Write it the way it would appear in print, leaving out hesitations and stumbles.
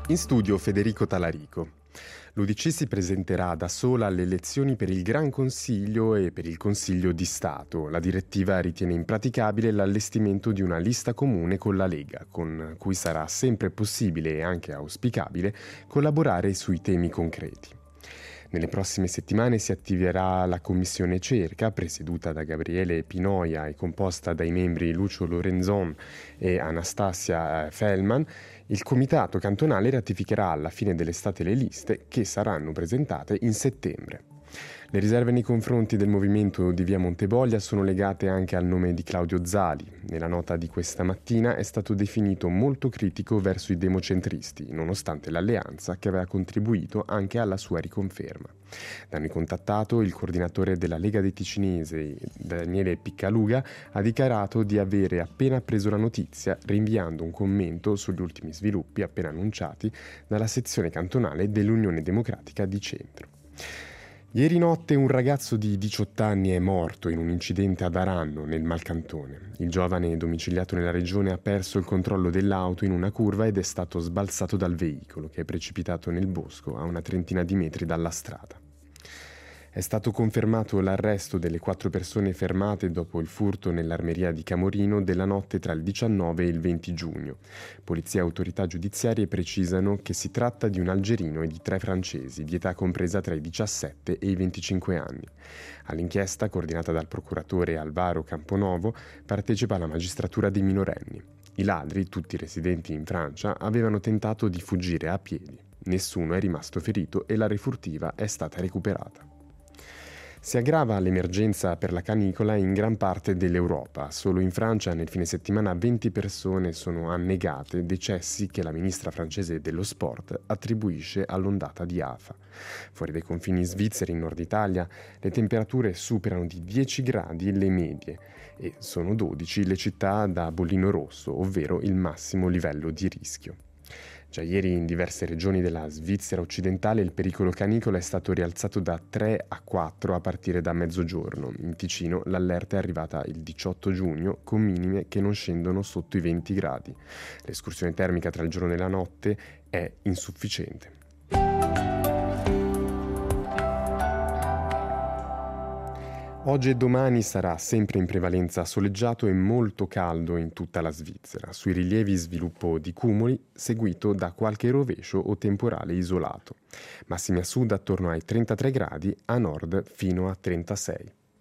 In studio Federico Talarico. L'UDC si presenterà da sola alle elezioni per il Gran Consiglio e per il Consiglio di Stato. La direttiva ritiene impraticabile l'allestimento di una lista comune con la Lega, con cui sarà sempre possibile e anche auspicabile collaborare sui temi concreti. Nelle prossime settimane si attiverà la Commissione Cerca, presieduta da Gabriele Pinoia e composta dai membri Lucio Lorenzon e Anastasia Fellman. Il Comitato cantonale ratificherà alla fine dell'estate le liste che saranno presentate in settembre. Le riserve nei confronti del movimento di via Monteboglia sono legate anche al nome di Claudio Zali. Nella nota di questa mattina è stato definito molto critico verso i democentristi, nonostante l'alleanza che aveva contribuito anche alla sua riconferma. Da noi contattato, il coordinatore della Lega dei Ticinesi, Daniele Piccaluga, ha dichiarato di avere appena preso la notizia, rinviando un commento sugli ultimi sviluppi appena annunciati dalla sezione cantonale dell'Unione Democratica di Centro. Ieri notte un ragazzo di 18 anni è morto in un incidente ad Aranno, nel Malcantone. Il giovane domiciliato nella regione ha perso il controllo dell'auto in una curva ed è stato sbalzato dal veicolo, che è precipitato nel bosco a una trentina di metri dalla strada. È stato confermato l'arresto delle 4 persone fermate dopo il furto nell'armeria di Camorino della notte tra il 19 e il 20 giugno. Polizia e autorità giudiziarie precisano che si tratta di un algerino e di 3 francesi, di età compresa tra i 17 e i 25 anni. All'inchiesta, coordinata dal procuratore Alvaro Camponovo, partecipa la magistratura dei minorenni. I ladri, tutti residenti in Francia, avevano tentato di fuggire a piedi. Nessuno è rimasto ferito e la refurtiva è stata recuperata. Si aggrava l'emergenza per la canicola in gran parte dell'Europa. Solo in Francia nel fine settimana 20 persone sono annegate, decessi che la ministra francese dello sport attribuisce all'ondata di afa. Fuori dai confini svizzeri in Nord Italia le temperature superano di 10 gradi le medie e sono 12 le città da bollino rosso, ovvero il massimo livello di rischio. Già ieri in diverse regioni della Svizzera occidentale il pericolo canicola è stato rialzato da 3 a 4 a partire da mezzogiorno. In Ticino l'allerta è arrivata il 18 giugno con minime che non scendono sotto i 20 gradi. L'escursione termica tra il giorno e la notte è insufficiente. Oggi e domani sarà sempre in prevalenza soleggiato e molto caldo in tutta la Svizzera. Sui rilievi sviluppo di cumuli, seguito da qualche rovescio o temporale isolato. Massimi a sud attorno ai 33 gradi, a nord fino a 36.